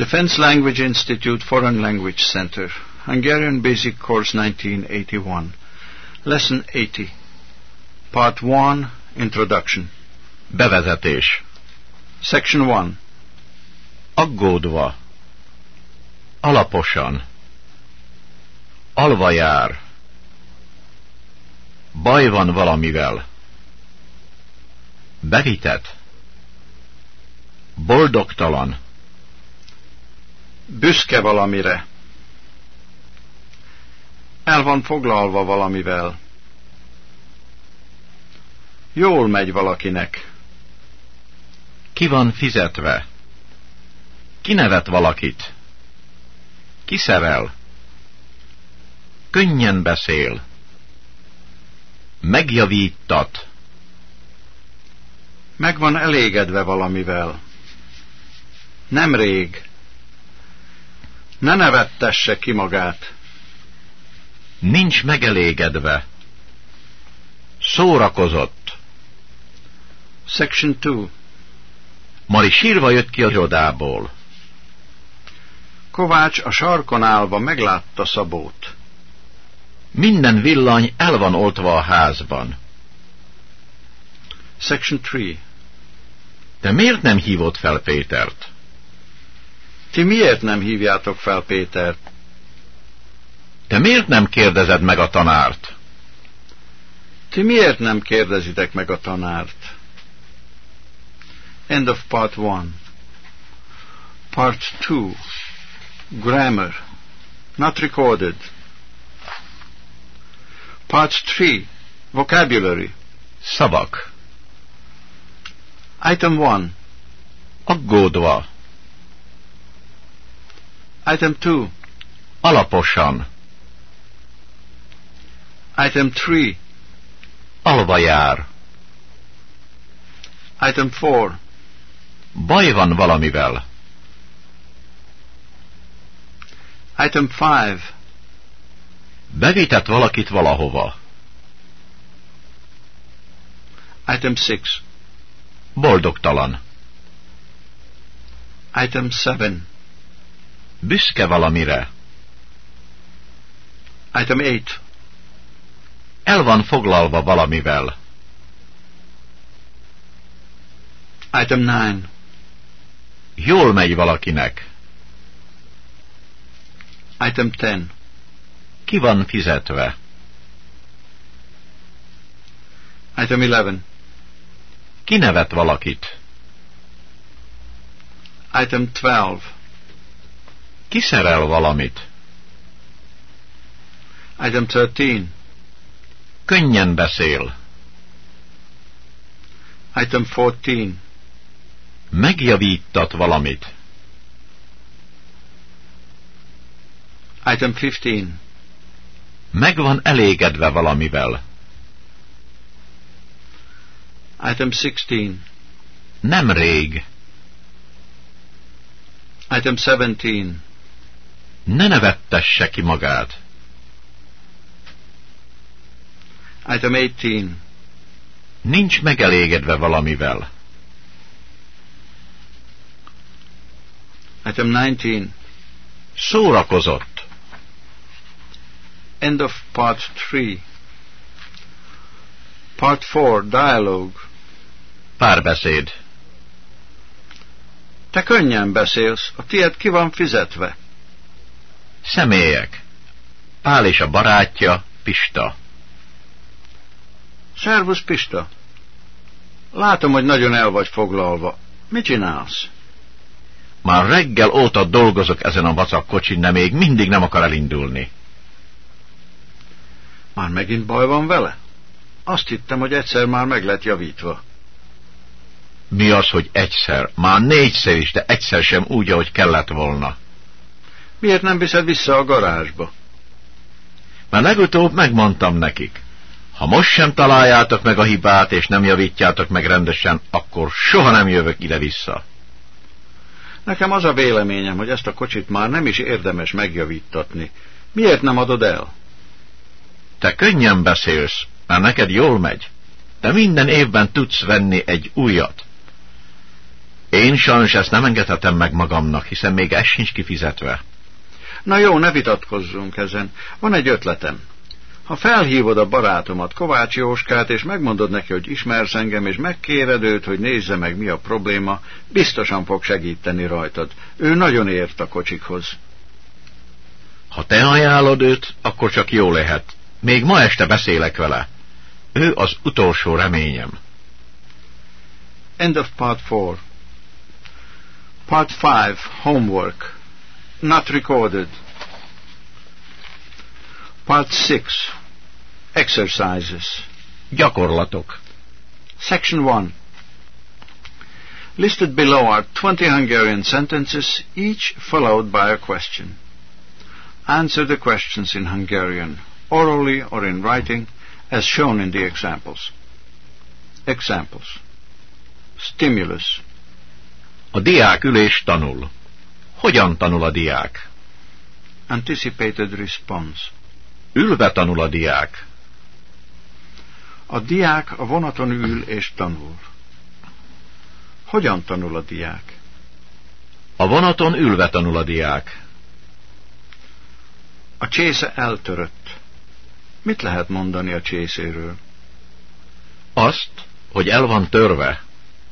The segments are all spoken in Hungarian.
Defense Language Institute Foreign Language Center, Hungarian Basic Course 1981, Lesson 80, Part 1, Introduction. Bevezetés. Section 1. Aggódva. Alaposan. Alva jár. Baj van valamivel. Bevitett. Boldogtalan. Büszke valamire. El van foglalva valamivel. Jól megy valakinek. Ki van fizetve. Kinevet valakit. Kiszerel. Könnyen beszél. Megjavíttat. Meg van elégedve valamivel. Nemrég. Ne nevettesse ki magát. Nincs megelégedve. Szórakozott. Section 2. Mari sírva jött ki a irodából. Kovács a sarkon állva meglátta Szabót. Minden villany el van oltva a házban. Section 3. Te miért nem hívod fel Pétert? Ti miért nem hívjátok fel Pétert? Te miért nem kérdezed meg a tanárt? Ti miért nem kérdezitek meg a tanárt? End of Part 1. Part 2. Grammar. Not recorded. Part 3. Vocabulary. Szavak. Item 1. Aggódva. Item 2. Alaposan. Item 3. Alva jár. Item 4. Baj van valamivel. Item 5. Bevitett valakit valahova. Item 6. Boldogtalan. Item 7. Büszke valamire. Item 8. El van foglalva valamivel. Item 9. Jól megy valakinek. Item 10. Ki van fizetve. Item 11. Kinevet valakit. Item 12. Kiszerel valamit. Item 13. Könnyen beszél. Item 14. Megjavíttat valamit. Item 15. Meg van elégedve valamivel. Item 16. Nem rég. Item 17. Ne nevettesse ki magát. Item 18. Nincs megelégedve valamivel. Item 19. Szórakozott. End of Part 3. Part 4. Dialogue. Párbeszéd. Te könnyen beszélsz, a tiéd ki van fizetve. Személyek. Pál és a barátja, Pista. Szervusz, Pista. Látom, hogy nagyon el vagy foglalva. Mit csinálsz? Már reggel óta dolgozok ezen a vacak kocsin, de még mindig nem akar elindulni. Már megint baj van vele? Azt hittem, hogy egyszer már meg lett javítva. Mi az, hogy egyszer? Már 4-szer is, de egyszer sem úgy, ahogy kellett volna. Miért nem viszed vissza a garázsba? Mert legutóbb megmondtam nekik. Ha most sem találjátok meg a hibát, és nem javítjátok meg rendesen, akkor soha nem jövök ide-vissza. Nekem az a véleményem, hogy ezt a kocsit már nem is érdemes megjavítatni. Miért nem adod el? Te könnyen beszélsz, mert neked jól megy. De minden évben tudsz venni egy újat. Én sajnos ezt nem engedhetem meg magamnak, hiszen még ez sincs kifizetve. Na jó, ne vitatkozzunk ezen. Van egy ötletem. Ha felhívod a barátomat, Kovács Jóskát, és megmondod neki, hogy ismersz engem, és megkéred őt, hogy nézze meg, mi a probléma, biztosan fog segíteni rajtad. Ő nagyon ért a kocsikhoz. Ha te ajánlod őt, akkor csak jó lehet. Még ma este beszélek vele. Ő az utolsó reményem. End of part 4. Part 5. Homework. Not recorded. Part 6. Exercises. Gyakorlatok. Section 1. Listed below are 20 Hungarian sentences, each followed by a question. Answer the questions in Hungarian, orally or in writing, as shown in the examples. Examples. Stimulus. A diák ül és tanul. Hogyan tanul a diák? Anticipated response. Ülve tanul a diák. A diák a vonaton ül és tanul. Hogyan tanul a diák? A vonaton ülve tanul a diák. A csésze eltörött. Mit lehet mondani a csészéről? Azt, hogy el van törve.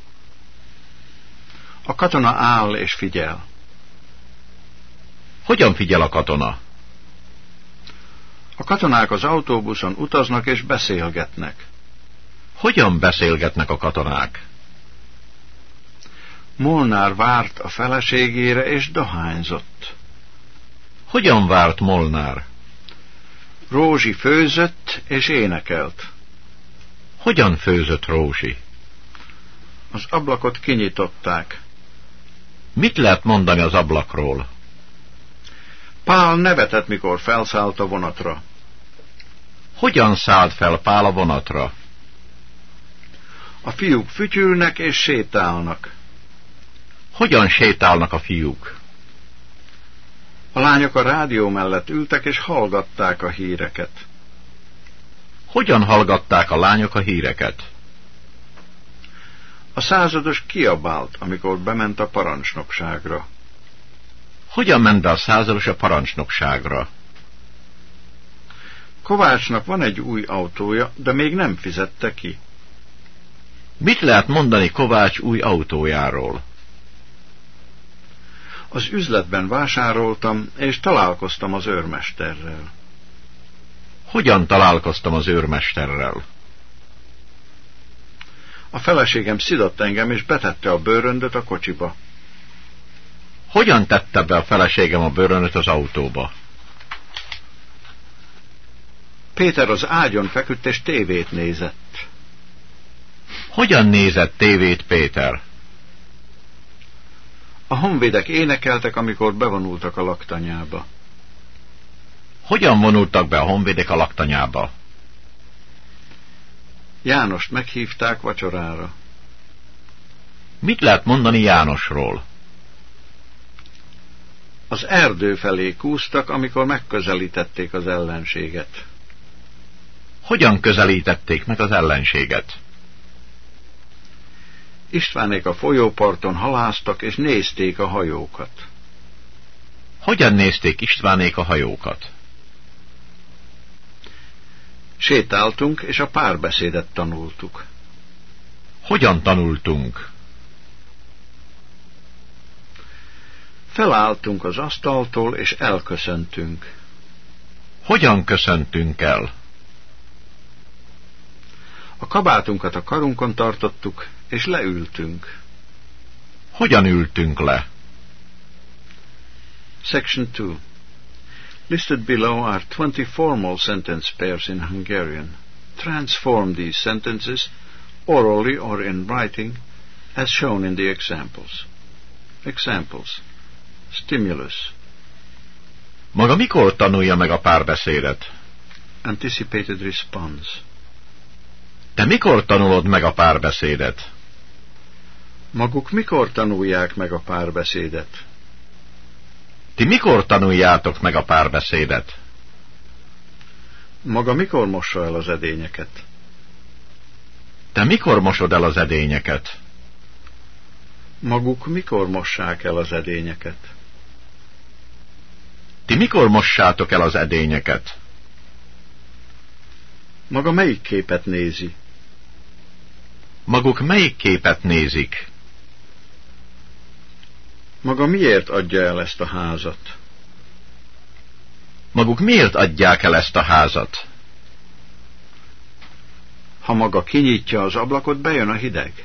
A katona áll és figyel. Hogyan figyel a katona? A katonák az autóbuszon utaznak és beszélgetnek. Hogyan beszélgetnek a katonák? Molnár várt a feleségére és dohányzott. Hogyan várt Molnár? Rózsi főzött és énekelt. Hogyan főzött Rózsi? Az ablakot kinyitották. Mit lehet mondani az ablakról? Pál nevetett, mikor felszállt a vonatra. Hogyan szállt fel Pál a vonatra? A fiúk fütyülnek és sétálnak. Hogyan sétálnak a fiúk? A lányok a rádió mellett ültek és hallgatták a híreket. Hogyan hallgatták a lányok a híreket? A százados kiabált, amikor bement a parancsnokságra. Hogyan ment be a százados a parancsnokságra? Kovácsnak van egy új autója, de még nem fizette ki. Mit lehet mondani Kovács új autójáról? Az üzletben vásároltam, és találkoztam az őrmesterrel. Hogyan találkoztam az őrmesterrel? A feleségem szidott engem, és betette a bőröndöt a kocsiba. Hogyan tette be a feleségem a bőröndöt az autóba? Péter az ágyon feküdt, és tévét nézett. Hogyan nézett tévét Péter? A honvédek énekeltek, amikor bevonultak a laktanyába. Hogyan vonultak be a honvédek a laktanyába? Jánost meghívták vacsorára. Mit lehet mondani Jánosról? Az erdő felé kúztak, amikor megközelítették az ellenséget. Hogyan közelítették meg az ellenséget? Istvánék a folyóparton halásztak, és nézték a hajókat. Hogyan nézték Istvánék a hajókat? Sétáltunk, és a párbeszédet tanultuk. Hogyan tanultunk? Felálltunk az asztaltól, és elköszöntünk. Hogyan köszöntünk el? A kabátunkat a karunkon tartottuk, és leültünk. Hogyan ültünk le? Section 2. Listed below are 20 formal sentence pairs in Hungarian. Transform these sentences, orally or in writing, as shown in the examples. Examples. Stimulus. Maga mikor tanulja meg a párbeszédet? Anticipated response. Te mikor tanulod meg a párbeszédet? Maguk mikor tanulják meg a párbeszédet? Ti mikor tanuljátok meg a párbeszédet? Maga mikor mossa el az edényeket? Te mikor mosod el az edényeket? Maguk mikor mossák el az edényeket? Ti mikor mossátok el az edényeket? Maga melyik képet nézi? Maguk melyik képet nézik? Maga miért adja el ezt a házat? Maguk miért adják el ezt a házat? Ha maga kinyitja az ablakot, bejön a hideg.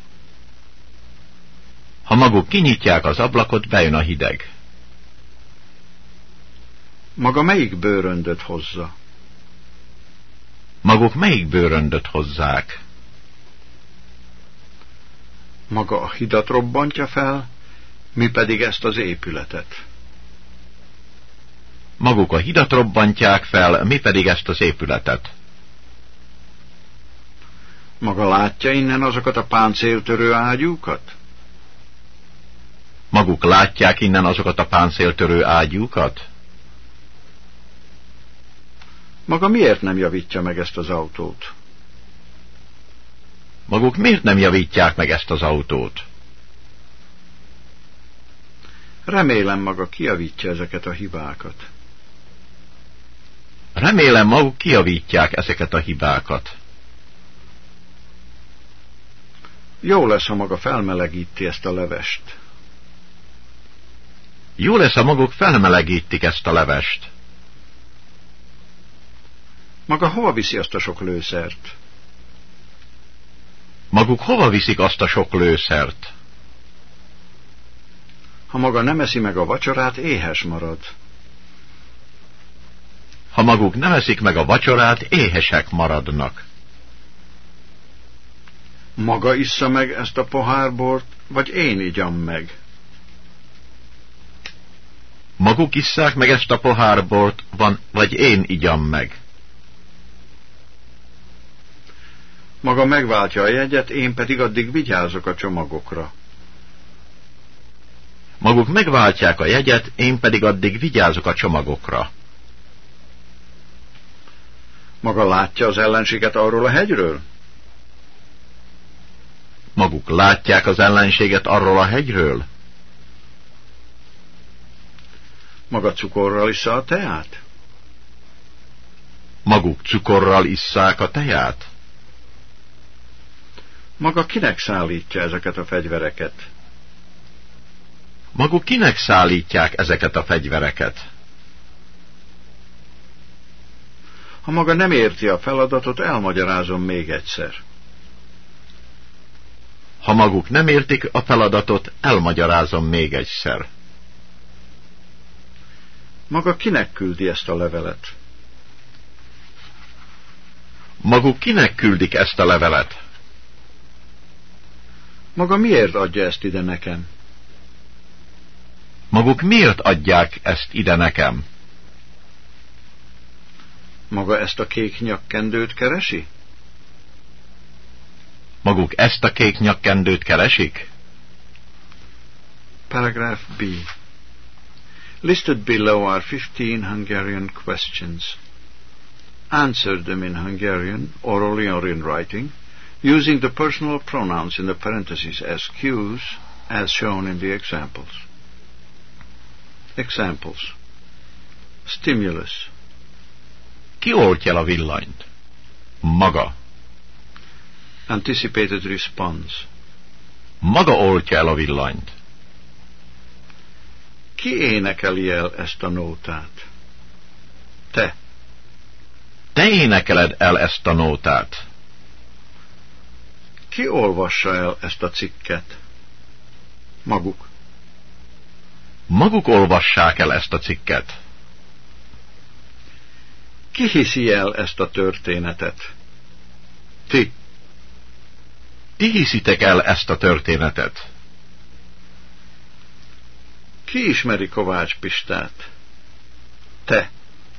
Ha maguk kinyitják az ablakot, bejön a hideg. Maga melyik bőröndöt hozza? Maguk melyik bőröndöt hozzák? Maga a hidat robbantja fel, mi pedig ezt az épületet. Maguk a hidat robbantják fel, mi pedig ezt az épületet. Maga látja innen azokat a páncéltörő ágyúkat? Maguk látják innen azokat a páncéltörő ágyúkat? Maga miért nem javítja meg ezt az autót? Maguk miért nem javítják meg ezt az autót? Remélem maga kijavítja ezeket a hibákat. Remélem maguk kijavítják ezeket a hibákat. Jó lesz, ha maga felmelegíti ezt a levest. Jó lesz, ha maguk felmelegítik ezt a levest. Maga hova viszi azt a sok lőszert? Maguk hova viszik azt a sok lőszert? Ha maga nem eszi meg a vacsorát, éhes marad. Ha maguk nem eszik meg a vacsorát, éhesek maradnak. Maga issza meg ezt a pohár bort, vagy én igyam meg? Maguk isszák meg ezt a pohár bort, vagy én igyam meg? Maga megváltja a jegyet, én pedig addig vigyázok a csomagokra. Maguk megváltják a jegyet, én pedig addig vigyázok a csomagokra. Maga látja az ellenséget arról a hegyről? Maguk látják az ellenséget arról a hegyről? Maga cukorral issza a teát? Maguk cukorral isszák a teját? Maga kinek szállítja ezeket a fegyvereket? Maguk kinek szállítják ezeket a fegyvereket? Ha maga nem érti a feladatot, elmagyarázom még egyszer. Ha maguk nem értik a feladatot, elmagyarázom még egyszer. Maga kinek küldi ezt a levelet? Maguk kinek küldik ezt a levelet? Maga miért adja ezt ide nekem? Maguk miért adják ezt ide nekem? Maga ezt a kék nyakkendőt keresi? Maguk ezt a kék nyakkendőt keresik? Paragraph B. Listed below are 15 Hungarian questions. Answer them in Hungarian, orally or in writing, using the personal pronouns in the parentheses as cues, as shown in the examples. Examples. Stimulus. Ki oltja el a villanyt? Maga. Anticipated response. Maga oltja el a villanyt. Ki énekeli el ezt a nótát? Te. Te énekeled el ezt a nótát. Ki olvassa el ezt a cikket? Maguk. Maguk olvassák el ezt a cikket. Ki hiszi el ezt a történetet? Ti. Ti hiszitek el ezt a történetet. Ki ismeri Kovács Pistát? Te.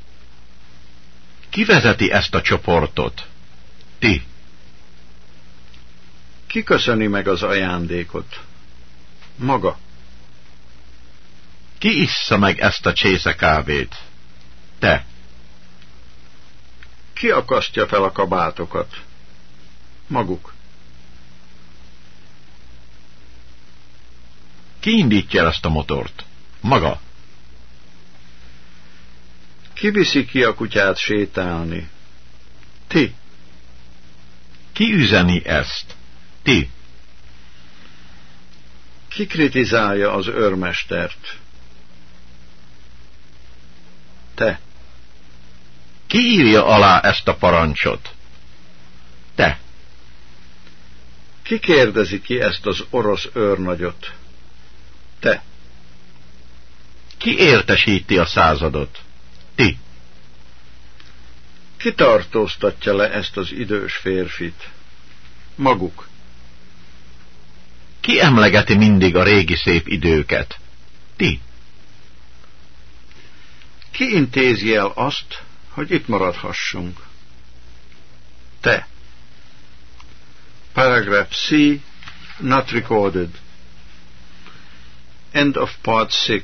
Ki vezeti ezt a csoportot? Ti. Ki köszöni meg az ajándékot? Maga. Ki issza meg ezt a csésze kávét? Te. Ki akasztja fel a kabátokat? Maguk. Ki indítja ezt a motort? Maga. Ki viszi ki a kutyát sétálni? Ti. Ki üzeni ezt? Ti. Ki kritizálja az őrmestert? Te. Ki írja alá ezt a parancsot? Te. Ki kérdezi ki ezt az orosz őrnagyot? Te. Ki értesíti a századot? Ti. Ki tartóztatja le ezt az idős férfit? Maguk. Ki emlegeti mindig a régi szép időket? Ti. Ki intézi el azt, hogy itt maradhassunk? Te. Paragraph C, not recorded. End of part 6.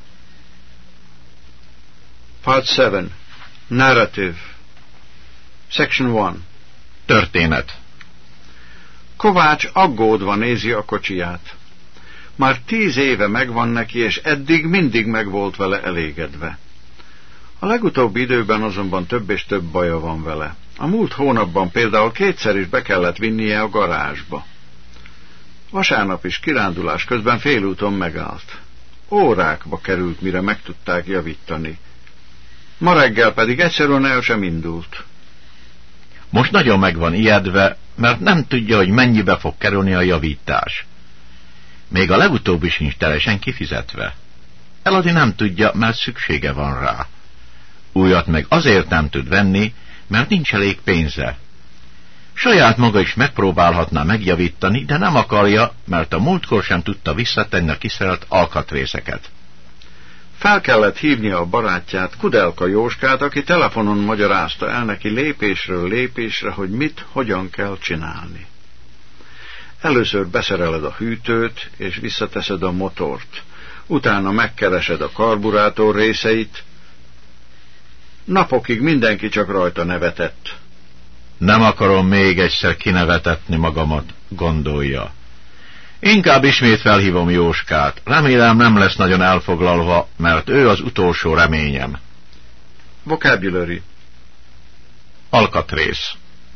Part 7. Narrative. Section 1. Történet. Kovács aggódva nézi a kocsiját. Már 10 éve megvan neki, és eddig mindig meg volt vele elégedve. A legutóbbi időben azonban több és több baja van vele. A múlt hónapban például 2-szer is be kellett vinnie a garázsba. Vasárnap is kirándulás közben félúton megállt. Órákba került, mire meg tudták javítani. Ma reggel pedig egyszerűen el sem indult. Most nagyon meg van ijedve, mert nem tudja, hogy mennyibe fog kerülni a javítás. Még a legutóbbi sincs teljesen kifizetve. Eladni nem tudja, mert szüksége van rá. Újat meg azért nem tud venni, mert nincs elég pénze. Saját maga is megpróbálhatná megjavítani, de nem akarja, mert a múltkor sem tudta visszatenni a kiszerelt alkatrészeket. Fel kellett hívnia a barátját, Kudelka Jóskát, aki telefonon magyarázta el neki lépésről lépésre, hogy mit, hogyan kell csinálni. Először beszereled a hűtőt, és visszateszed a motort. Utána megkeresed a karburátor részeit. Napokig mindenki csak rajta nevetett. Nem akarom még egyszer kinevetetni magamat, gondolja. Inkább ismét felhívom Jóskát. Remélem nem lesz nagyon elfoglalva, mert ő az utolsó reményem. Vocabulary. Alkatrész.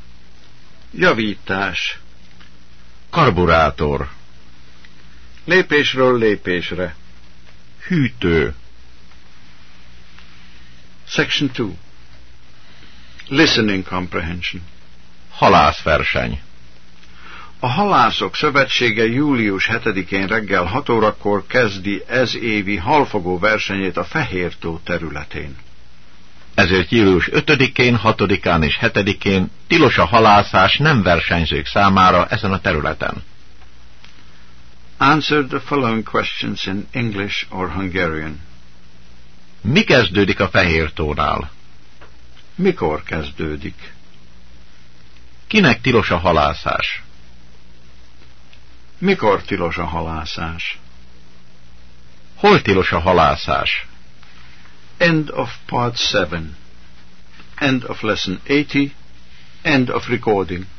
Javítás. Karburátor. Lépésről lépésre. Hűtő. Section 2. Listening comprehension. Halászverseny. A Halászok Szövetsége július 7-én reggel 6 órakor kezdi ez évi halfogó versenyét a Fehértó területén. Ezért július 5-én, 6-án és 7-én tilos a halászás nem versenyzők számára ezen a területen. Answer the following questions in English or Hungarian. Mi kezdődik a Fehértónál? Mikor kezdődik? Kinek tilos a halászás? Mikor tilos a halászás? Hol tilos a halászás? End of part 7. End of lesson 80. End of recording.